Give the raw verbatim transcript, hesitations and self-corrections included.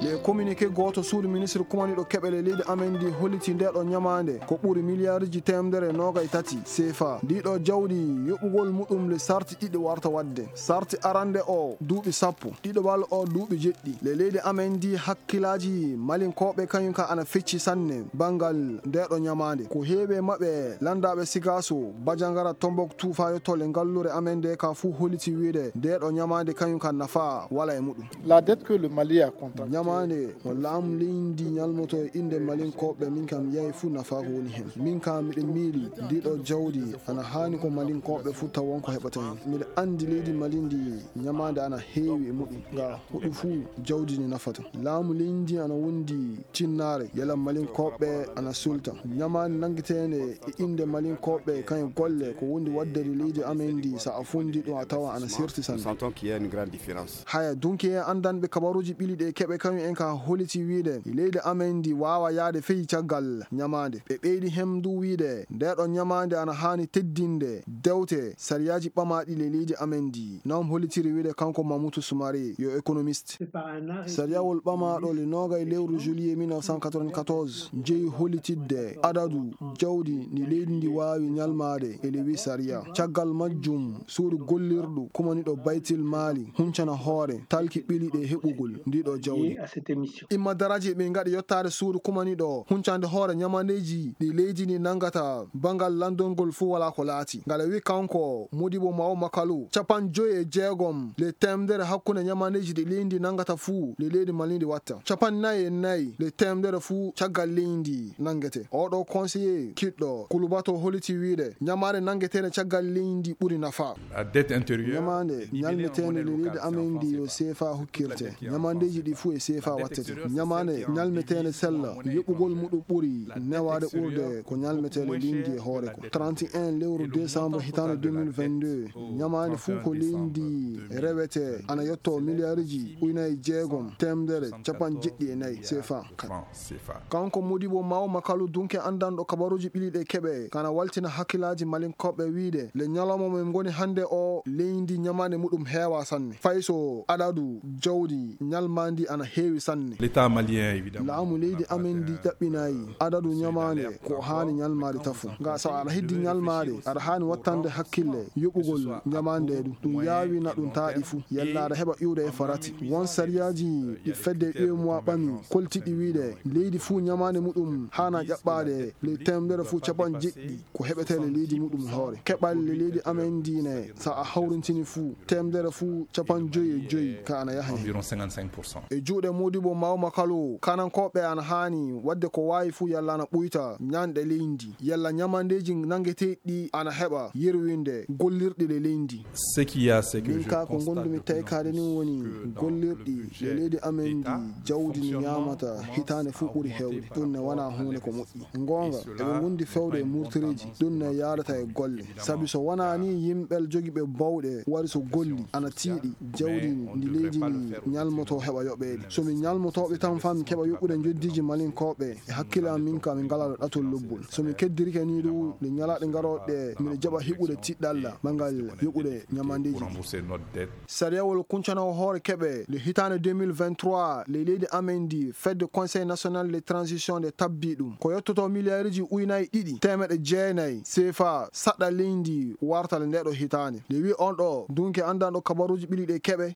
le communiqué goto suudu ministre kumaniɗo keɓele leydi amen ndi holliti ndeɗo ñamande ko ɓuuri milliardji temdere noga e tati C F A. Ɗiɗo jawɗi yoɓugol muɗum le sarti ɗiɗi warta wadde. Sarti arande o duuɓi sappo, ɗiɗoɓal o duuɓi jeɗɗi. Le leydi amen ndi hakkilaji malinkoɓe kañum ka ana fecci sanne bangal ndeɗo ñamande. Ko heeɓe maɓɓe landaɓe sigaso Badiangara Tombouctou fa yottole ngallure amen nde ka fu holliti wiide ndeɗo ñamande kañum ka nafa wala e muɗum. La dette que le Mali a contractée. Ñamande mo laamu leydi ñalmoto e inde malinkoɓe min kam yahi fu nafa ko woni hen. Min kam miɗe miili ndiɗo jawdi ana hani ko malinkoɓe fu taw wonko heɓata hen. Miɗe andi leydi Mali ndi ñamande ana heewi e muɗum nga huɗu fu jawdi ni nafata. Laamu leydi ana wondi tinnare yala malinkoɓe ana sulta. Ñamande nanguitede e inde malinkoɓe kañum golle ko wondi waddere leydi amen ndi sa a fundi ɗum a tawa ana serti sanne. Haya dunki andanɓe kabaruji ɓiliɗe keɓe kañum en ka holiti wiide leydi amen ndi wawa yaade feyi caggal ñamande. Ɓe ɓeydi hemdu wiide ndeɗo ñamande ana hani teddinde dewte sariyaji ɓamaɗi le leydi amen ndi. Nam holitiri wiide kanko Mamoudou Soumaré yo économiste. Sariyawol ɓamaɗo le noga e lewru juillet mille neuf cent quatre-vingt-quatorze jeeyi hollitidde adadu jawdi ndi leydi ndi wawi ñalmade e le wi sariya. Caggal majjum suudu gollirɗu kumaniɗo baytil maali huncana hoore talki ɓiliɗe heɓugol ndiɗo jawdi. Imma daraji ɓe gaɗi yottade suudu kumaniɗo huncande hoore ñamandeji ɗi leydi ndi nangata bangal landongol fu wala ko laati. Ngala wi kanko Modibo Mawo Makalu capan joyi e jeegom le temdere hakkunde ñamandeji ɗi leydi nangata fu le leydi Mali ndi watta. Capan nayi e nayi le temdere fu caggal leydi nangete. Oɗo conseiller kiɗɗo Kulubato holiti wiide ñamande nangetede caggal leydi ɓuri nafa. Ñamande ñalmetede le leydi amen ndi yo C F A hukkirte. Ñamandeji ɗi fu e C F A wattete. Ñamande ñalmetede sella yoɓugol muɗum ɓuri newade ɓurde ko ñalmetede leydi e hoore ko. trente et un lewru décembre hitande deux mille vingt-deux ñamande fu ko leydi rewete ana yetto milliardji ujunaje jeegom temdere capan jeɗɗi e nayyi C F A. Kanko Modibo Mawo Makalu dunke andanɗo kabaruji ɓiliɗe keɓe kana waltina hakkilaji malinkoɓe wiide le ñalawma men goni hande o leydi ñamande muɗum heewa sanne. Fayso adadu jawdi ñalmandi ana heewi sanne. L'état malien évidemment. Laamu leydi amen ndi ɗaɓɓinayi adadu ñamande ko hani ñalmade tafu. Nga so aɗa heddi ñalmade aɗa hani wattande hakkille yoɓugol ñamande ɗum ɗum yawina ɗum taaɗi fu yalla aɗa heɓa iwde e farati. Won sariyaji ɗi fedde ɗiye mois ɓami koltiɗi wiide leydi fu ñamande muɗum hana ƴaɓɓade le temdere fu capan jeɗɗi ko heɓetele leydi muɗum hoore. Keɓal le leydi amen ndine sa a hawrintini fu temdere fu capan joyi e joyi ka ana yaha environ cinquante-cinq pour cent. E juuɗe Modibo Mawo Makalu kanankoɓe ana hani wadde ko wawi fu yalla ana ɓuyta ñanɗe leydi yalla ñamandeji nangeteɗi ana heɓa yerwinde gollirɗi le leydi. Ce qu'il y a c'est que min ka ko gondumi tawi kade ni woni gollirɗi le leydi amen ndi jawdi ni ñamata hitande fu ɓuuri hewde ɗum ne wona hunde ko moƴƴi. Gonga eɓe gondi fewde e murtireji ɗum ne yarata e golle saabi so wona ni yimɓel jogiɓe bawɗe wari so golli ana tiiɗi jawdi ndi leydi ndi ñalmoto heɓa yoɓede. Somi ñalmotoɓe tan fam keɓa yoɓɓude joddiji malinkoɓe e hakkille am min ka min ngala ɗatol lobbol. Somi keddirike ni ɗum ɗe ñalaɗe garoɗe miɗe jaɓa hiɓude tiɗɗalla bangal yoɓude ñamandeji. Sariyawol kuncanawo hoore keɓe le hitande deux mille vingt-trois le leydi amen ndi fedde conseil national de transition de tabbi ɗum ko yettoto milliardji ujunaje ɗiɗi temeɗe jeenayyi C F A saɗɗa leydi wartale ndeɗo hitande. Le wi on ɗo dunke andanɗo kabaruji ɓiliɗe keɓe